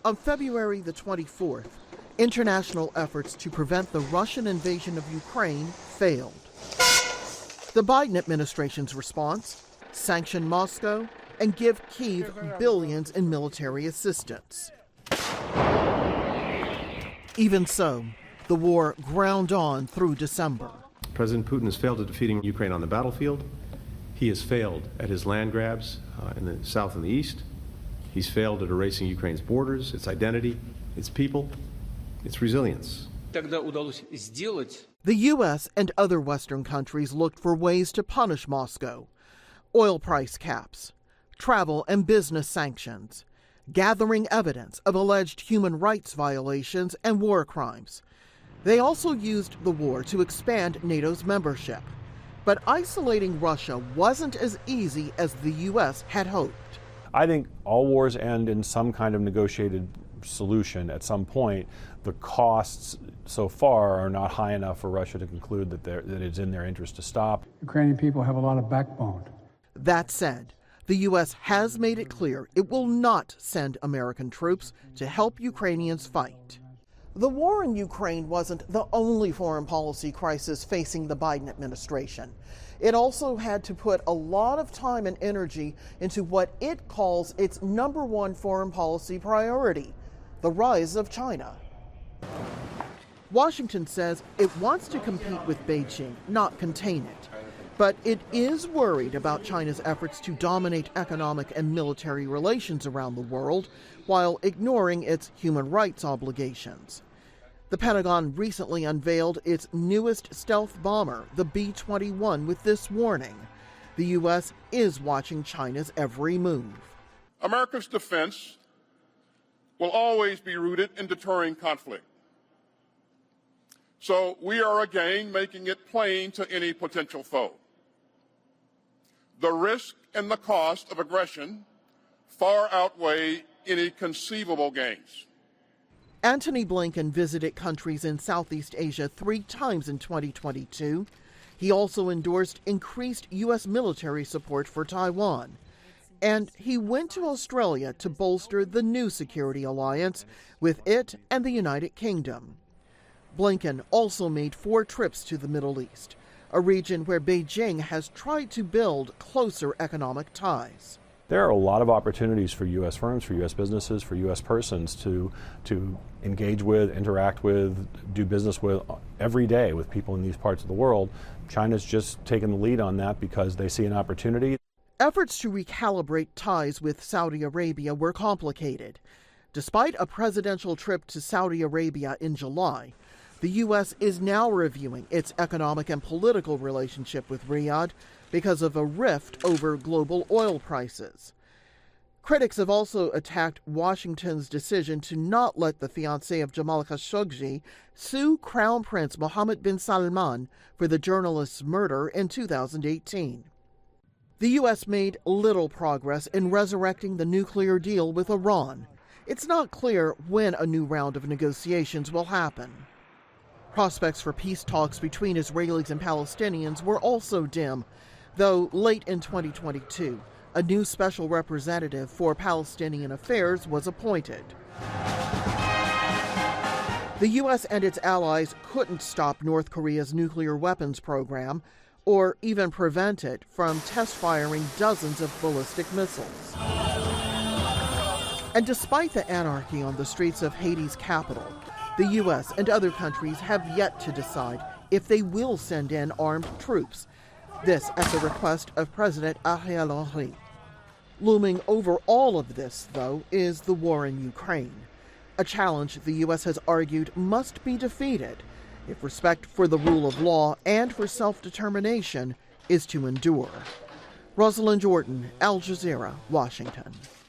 On February the 24th, international efforts to prevent the Russian invasion of Ukraine failed. The Biden administration's response: sanction Moscow and give Kyiv billions in military assistance. Even so, the war ground on through December. President Putin has failed at defeating Ukraine on the battlefield. He has failed at his land grabs in the south and the east. He's failed at erasing Ukraine's borders, its identity, its people, its resilience. The U.S. and other Western countries looked for ways to punish Moscow: oil price caps, travel and business sanctions, gathering evidence of alleged human rights violations and war crimes. They also used the war to expand NATO's membership. But isolating Russia wasn't as easy as the U.S. had hoped. I think all wars end in some kind of negotiated solution at some point. The costs so far are not high enough for Russia to conclude that it's in their interest to stop. Ukrainian people have a lot of backbone. That said, the U.S. has made it clear it will not send American troops to help Ukrainians fight. The war in Ukraine wasn't the only foreign policy crisis facing the Biden administration. It also had to put a lot of time and energy into what it calls its number one foreign policy priority: the rise of China. Washington says it wants to compete with Beijing, not contain it. But it is worried about China's efforts to dominate economic and military relations around the world while ignoring its human rights obligations. The Pentagon recently unveiled its newest stealth bomber, the B-21, with this warning: the U.S. is watching China's every move. America's defense will always be rooted in deterring conflict. So we are again making it plain to any potential foe: the risk and the cost of aggression far outweigh any conceivable gains. Antony Blinken visited countries in Southeast Asia 3 times in 2022. He also endorsed increased U.S. military support for Taiwan. And he went to Australia to bolster the new security alliance with it and the United Kingdom. Blinken also made 4 trips to the Middle East, a region where Beijing has tried to build closer economic ties. There are a lot of opportunities for U.S. firms, for U.S. businesses, for U.S. persons to engage with, interact with, do business with every day with people in these parts of the world. China's just taken the lead on that because they see an opportunity. Efforts to recalibrate ties with Saudi Arabia were complicated. Despite a presidential trip to Saudi Arabia in July, the U.S. is now reviewing its economic and political relationship with Riyadh because of a rift over global oil prices. Critics have also attacked Washington's decision to not let the fiancé of Jamal Khashoggi sue Crown Prince Mohammed bin Salman for the journalist's murder in 2018. The U.S. made little progress in resurrecting the nuclear deal with Iran. It's not clear when a new round of negotiations will happen. Prospects for peace talks between Israelis and Palestinians were also dim, though late in 2022, a new special representative for Palestinian affairs was appointed. The U.S. and its allies couldn't stop North Korea's nuclear weapons program or even prevent it from test firing dozens of ballistic missiles. And despite the anarchy on the streets of Haiti's capital, the U.S. and other countries have yet to decide if they will send in armed troops. This at the request of President Ariel Henry. Looming over all of this, though, is the war in Ukraine, a challenge the U.S. has argued must be defeated if respect for the rule of law and for self-determination is to endure. Rosalind Jordan, Al Jazeera, Washington.